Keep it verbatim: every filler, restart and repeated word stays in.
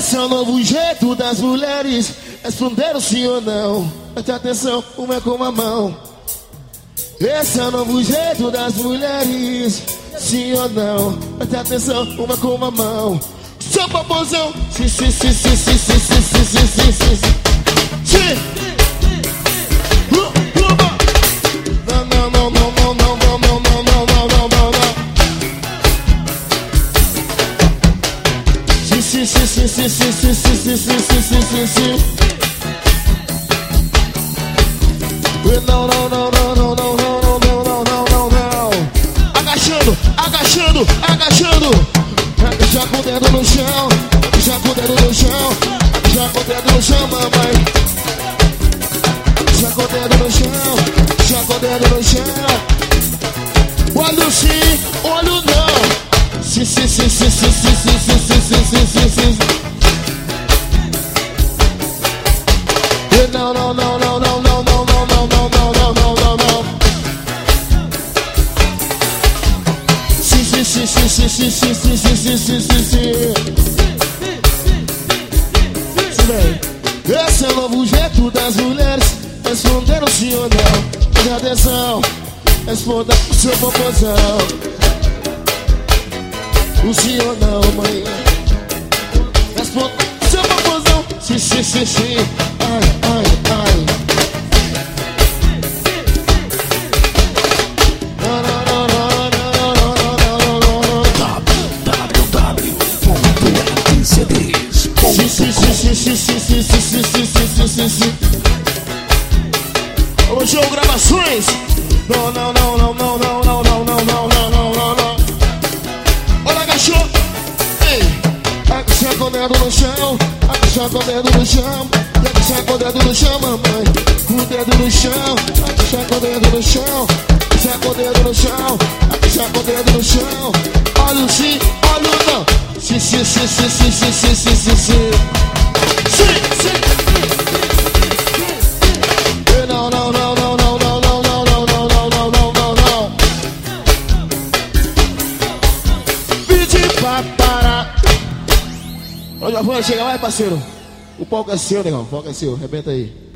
Esse é o novo jeito das mulheres responder sim ou não. Preste atenção, uma é com a mão. Esse é o novo jeito das mulheres, sim ou não. Preste atenção, uma com a mão. Seu popozão, sim, sim, sim, sim, sim, sim, sim, sim, sim, sim, sim, sim. Não, não, não, não, não, não, não, não, não, não, não, não, não. Sim, sim, sim, sim, sim, sim, sim, sim, sim, sim, sim, sim, sim, sim. Não, não, não, não, não, não, não, não, não, não, não, não, não. Agachando, agachando, agachando. Já com o dedo no chão, já com o dedo no chão, já com o dedo no chão, mamãe. Já com o dedo no chão, já com o dedo no chão. Olho sim, olho não. Sim, sim, sim, sim, sim, sim, sim, sim, sim, sim, sim, sim, sim. Não, não, não, não, não, não, não, não, não, não, não, não, não, não, não. Sim, sim, sim, sim, sim, sim, sim, sim, sim, sim, sim, sim, sim. Esse é o novo jeito das mulheres responder sim ou não. Preste atenção, responda o seu popozão. O sim ou não, mãe. Responda o seu popozão. Sim, sim, sim, sim. Ai, ai, ai. www ponto m c d s ponto com. Sim, sim, sim, sim, sim, sim, sim, sim, sim, sim, sim, sim, sim. Alô, João Gravações. Não, não, não, não, não, não, não, não, não, não, não, não, não, não. Olha, agachou. Ei, agacha com o dedo no chão, agacha com o dedo no chão, agacha com o dedo no chão, mamãe. Com o dedo no chão, agacha com o dedo no chão, agacha com o dedo no chão, agacha com o dedo no chão. Olha o sim, olha o não. Sim, sim, sim, sim, sim, sim, sim, sim, sim, sim. Sim, sim. Não, não, não, não, não, não, não, não, não, não, não, não, não, não, não. Pedi pra parar. Ô, Giovanni, chega mais, parceiro. O palco é seu, negão. O palco é seu. Arrebenta aí.